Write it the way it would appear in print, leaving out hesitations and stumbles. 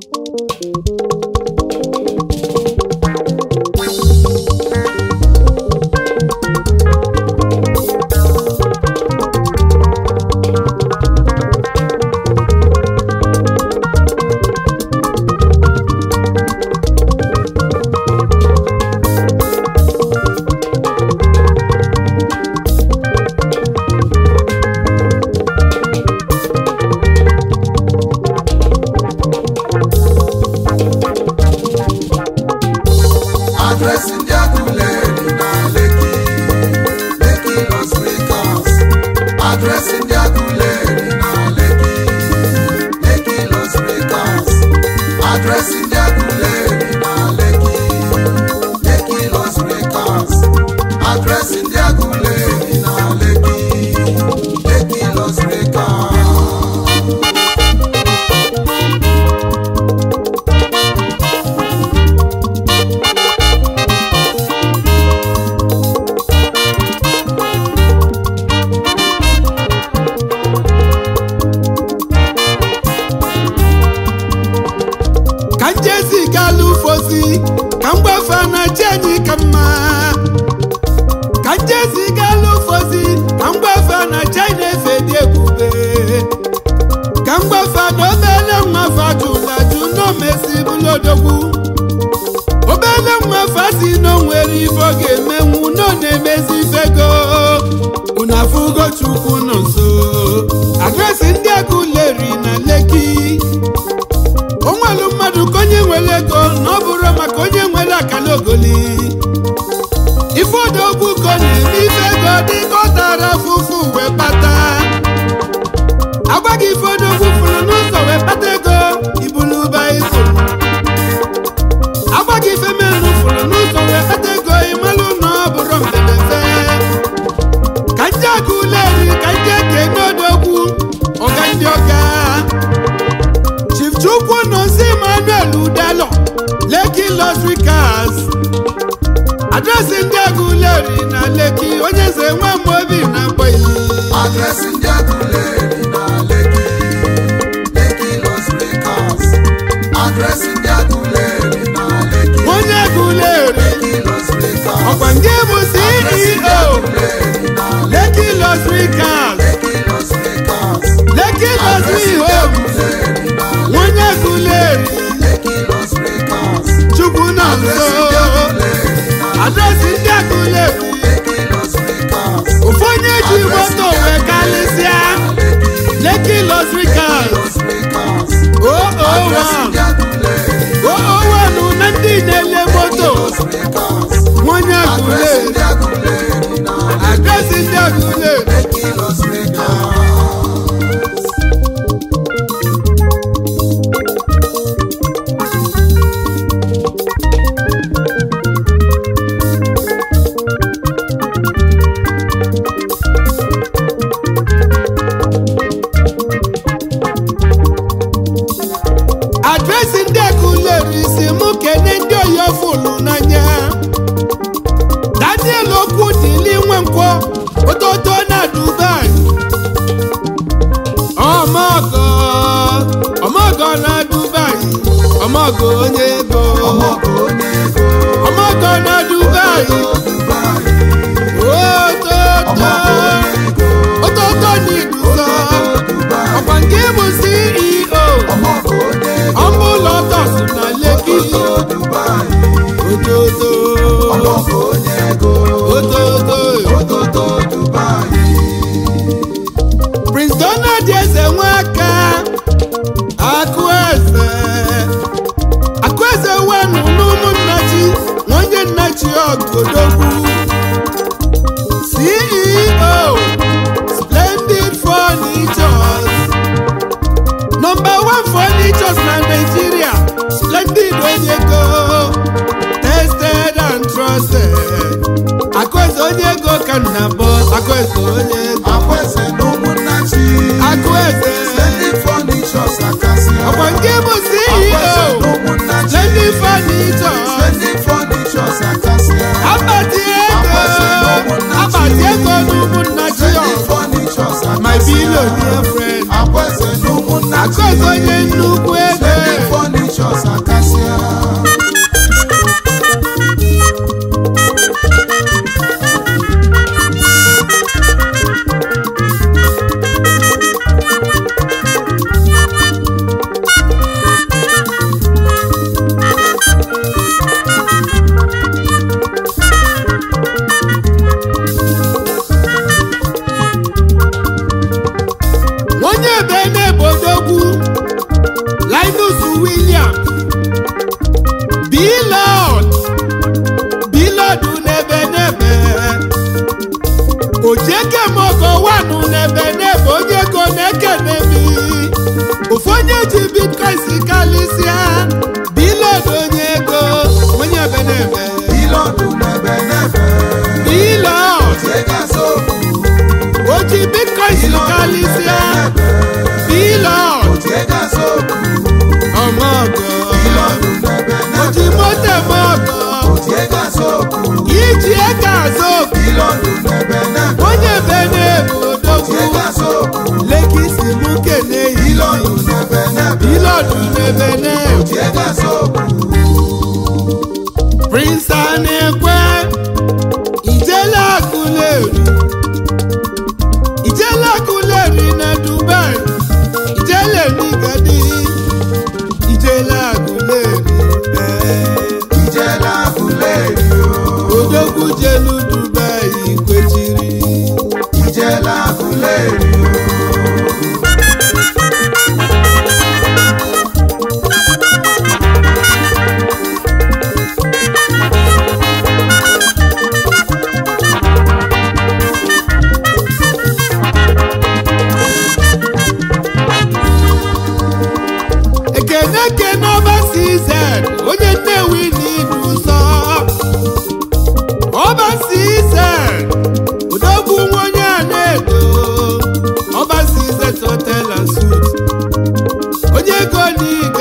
CEO Splendid Furnitures, #1 furnitures na Nigeria. Splendid Onyego, tested and trusted. Akwese Onyego Kanabo, Akwese Onyego, Akwese Numunachi, Akwese Splendid Furnitures Akasia, Okwangebo CEO Splendid Furnitures, Splendid Furnitures Akasia, Abatiego Numunachi, Splendid Furnitures Akasia, my billionaire friend. Akwese Numunachi, Akwese Onyego, Splendid Furnitures William Bilod n'ebe n'ebe ojeke mogo wanu n'ebe n'ebe onye go na-ekene mi ofu onye ji bitcoin si kalisia Bilod onye ego onye ebe n'ebe Bilod n'ebe n'ebe Bilod oji bitcoin si kalisia Bilod ọmọgọ oji mote mọgọ iji ego azọpụ onye ebe n'ebe odogwu lekisi mụ kene yi Bilod n'ebe n'ebe Prince Anekwe Ijele Aguleri na Dubai Ijele Nigadi Ijele Aguleri odogwu jelu Dubai kwechiri Ijele Aguleri Ekeneke n'ọba CZ onye Nnewi n'idu nsọ ọba CZ odogwu nwa onye a na-edo ọba CZ hotel and suite onye ego n'Igbo